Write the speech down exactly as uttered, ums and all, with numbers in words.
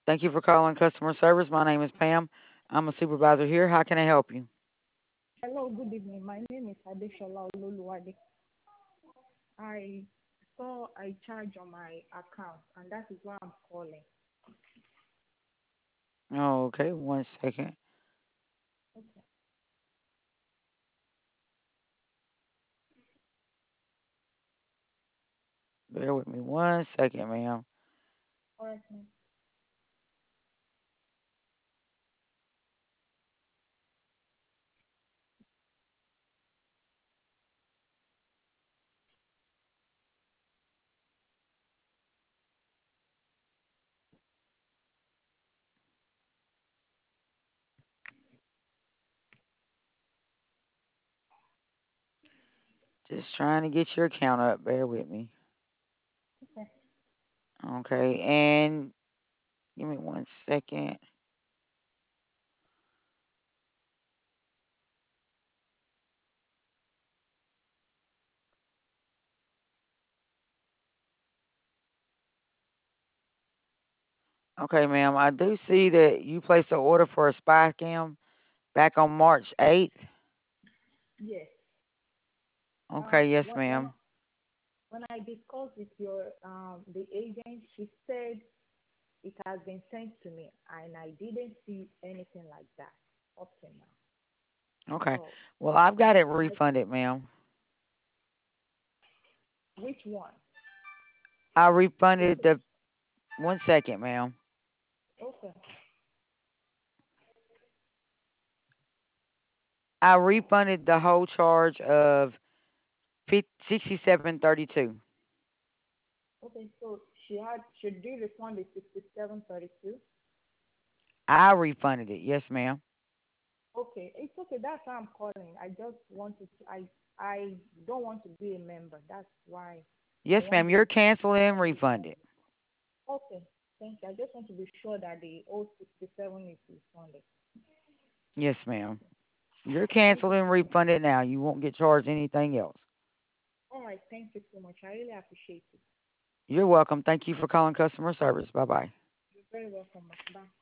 Thank you for calling customer service. My name is Pam. I'm a supervisor here. How can I help you? Hello, good evening. My name is Adeshola Ololuwade. I saw a charge on my account, and that is why I'm calling. Oh, okay, one second. Okay. Bear with me one second, ma'am. All right, ma'am. Just trying to get your account up. Bear with me. Okay. Okay, and give me one second. Okay, ma'am. I do see that you placed an order for a spy cam back on March eighth. Yes. Um, Okay, yes, when when ma'am. when I discussed with your um the agent, she said it has been sent to me, and I didn't see anything like that up to now. Okay. So, Well, I've got it I, refunded, ma'am. which one? I refunded the one second, ma'am. Okay. I refunded the whole charge of sixty-seven thirty-two. Okay. So she had she did refund the sixty-seven thirty-two. I refunded it. Yes, ma'am. Okay, it's okay. That's why I'm calling. I just wanted to. I I don't want to be a member. That's why I Yes, want ma'am. the You're canceled and refund. refunded. Okay, thank you. I just want to be sure that the old sixty-seven is refunded. Yes, ma'am. You're Thank canceled you and so much. refunded now. You won't get charged anything else. All right, thank you so much. I really appreciate it. You're welcome. Thank you for calling customer service. Bye bye. You're very welcome. Bye.